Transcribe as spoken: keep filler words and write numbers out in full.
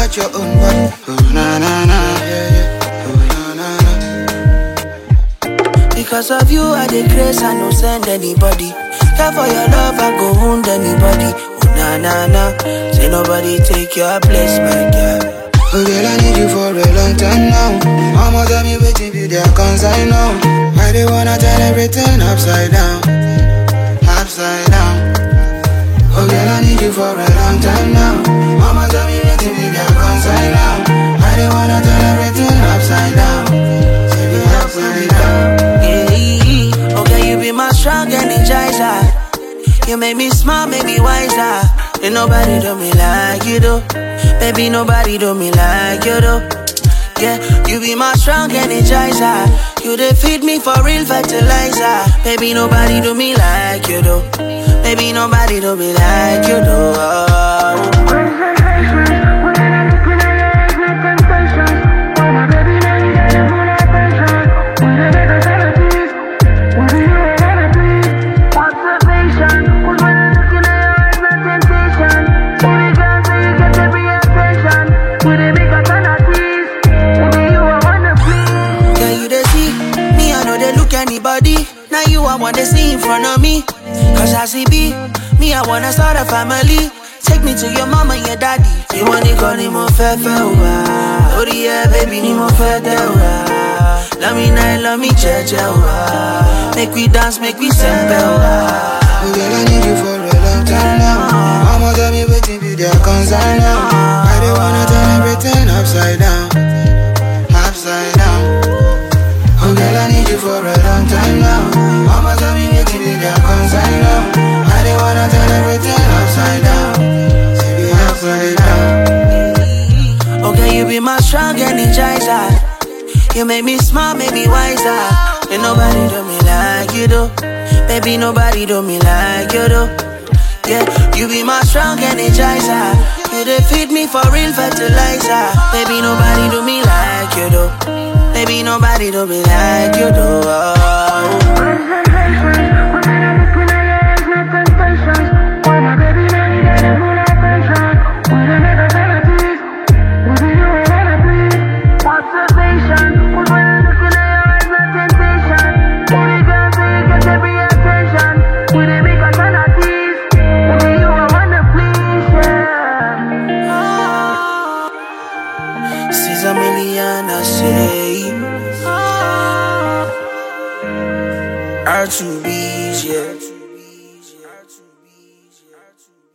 got your own body. Oh na na na, yeah yeah. Oh na na na. Because of you, I dey grace, I no send anybody. Care for your love, I go wound anybody. Oh na na na, say nobody take your place, my girl. Oh girl, I need you for a long time now. Mama tell me waiting be their concern now. I dey wanna turn everything upside down, upside down. Oh girl, I need you for a long time now. Mama tell me waiting be their concern now. I dey wanna turn everything upside down, baby, upside down. Yeah, okay, you be my strong energizer. You make me smile, make me wiser. Ain't nobody do me like you do. Baby, nobody do me like you do. Yeah, you be my strong energizer. You dey feed me for real fertilizer. Baby, nobody do me like you do. Baby, nobody do me like you do. Oh. Anybody, now you I wanna see in front of me. Cause I see B, me I wanna start a family. Take me to your mama and your daddy. You wanna call me more fair, fair, oh yeah, baby, ni more fair, love me night, love me church, make we dance, make we sempe, oh girl, I need you for a long time now. Mama tell me waiting be their concern now. I don't wanna turn everything upside down, upside down. Oh girl, I need you for a long time now. Mama tell me waiting be their concern now. I don't wanna turn everything upside down, baby, upside down. Okay, you be my strong energizer. You make me smile, make me wiser. Ain't nobody do me like you do. Baby, nobody do me like you do. Yeah, you be my strong energizer. You dey feed me for real fertilizer. Baby, nobody do me like you do. Baby, nobody do me like you do. Oh. She's a million, I say. R two B's, yeah.